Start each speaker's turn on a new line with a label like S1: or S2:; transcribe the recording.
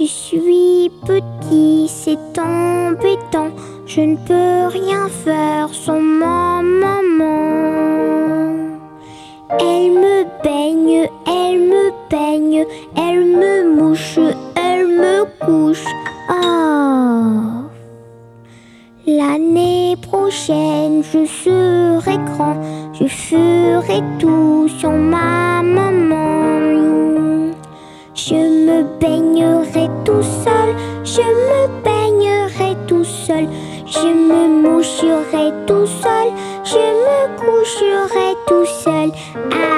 S1: suis petit, c'est embêtant. Je ne peux rien faire sans ma maman. Elle me baigne, elle me peigne, elle me mouche, elle me couche. Ah. L'année prochaine, je serai grand, je ferai tout sans ma maman. Je me baignerai tout seul, je me baignerai tout seul, je me moucherai tout seul, je me coucherai tout seul. Ah.